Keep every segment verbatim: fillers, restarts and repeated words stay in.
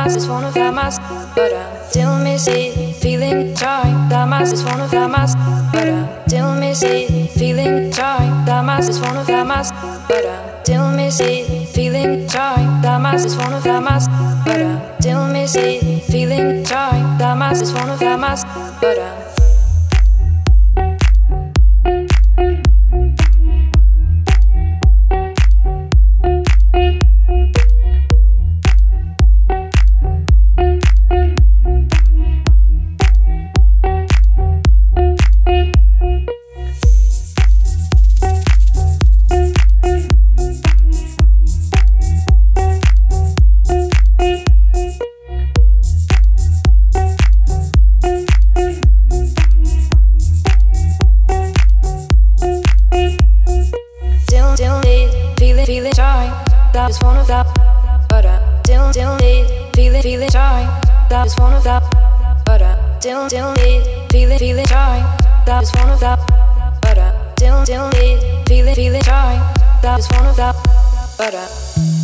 damas, just wanna damas, but I still miss it. Feeling shy, damas, just wanna damas, but I still miss it. Feeling shy, damas, just wanna damas, but I still miss it. Feeling shy, damas, just wanna damas, but I still miss it. Feeling shy, damas, just wanna damas, but I feeling shy, that is one of that, but I still, still need feeling, feeling shy, that is one of that, but I still, still need feeling, feeling shy, that is one of that, but I still, still need feeling, feeling shy, that is one of that, but I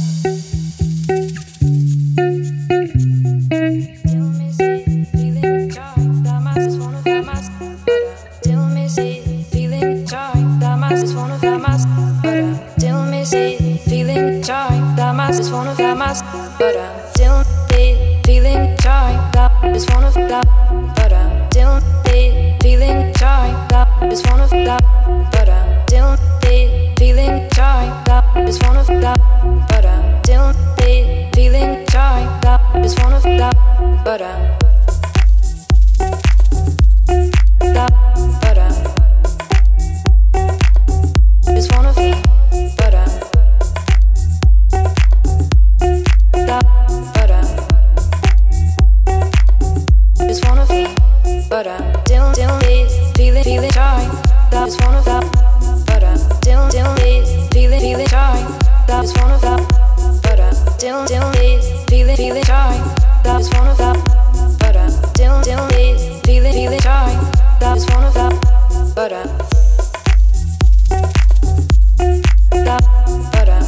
still miss it, feeling shy, that mass is one of that mass, but I still miss it, feeling shy, that mass is one of that mass, but I still miss it. Feeling shy, damas is one of damas, but I still need feeling shy, that is one of that, but I still need feeling shy, that is one of that, but I still need feeling shy, that is one of that, but I still need feeling shy, that is one of that, but I that, but I is one of that, but I but I still, still need feeling, feeling shy, that is one of that, but I still, still need feeling, feeling shy, that is one of that, but I still, still need feeling, feeling shy, that is one of that, but I still, still need feeling, feeling shy, that is one of that, but I that, but I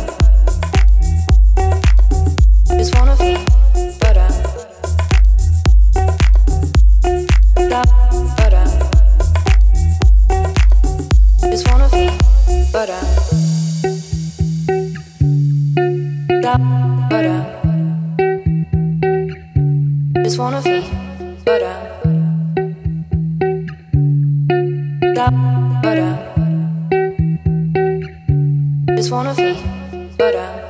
is one of that, but I that, but I is one of you, but I that, but I is one of you, but I that, but I is one of you, but I